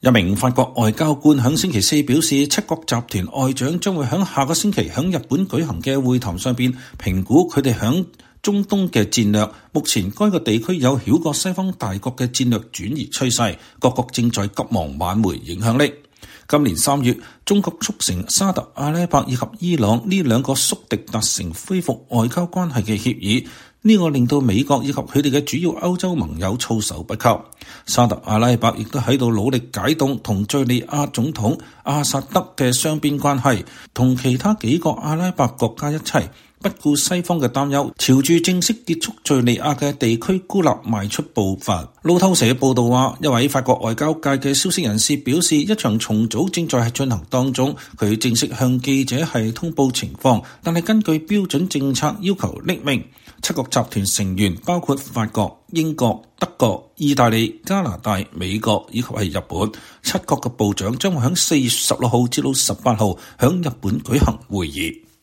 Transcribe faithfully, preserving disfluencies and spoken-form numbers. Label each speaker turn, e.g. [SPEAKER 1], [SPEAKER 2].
[SPEAKER 1] 一名法國外交官響星期四表示，七國集團外長將會響下個星期響日本舉行嘅會談上邊評估佢哋響中東嘅戰略。目前該個地區有繞過西方大國嘅戰略轉移趨勢，各國正在急忙挽回影響力。今年三月，中國促成沙特阿拉伯以及伊朗呢兩個宿敵達成恢復外交關係嘅協議，呢個令到美國以及佢哋嘅主要歐洲盟友措手不及。沙特阿拉伯亦都喺度努力解凍同敘利亞總統阿薩德嘅雙邊關係，同其他幾個阿拉伯國家一齊，不顧西方嘅擔憂，朝住正式結束敘利亞嘅地區孤立邁出步伐。路透社報道話，一位法國外交界嘅消息人士表示，一場重組正在進行當中。佢正式向記者係通報情況，但係根據標準政策要求匿名。七國集團成員包括法國、英國、德國、意大利、加拿大、美國以及係日本。七國嘅部長將會喺四月十六號至到十八號喺日本舉行會議。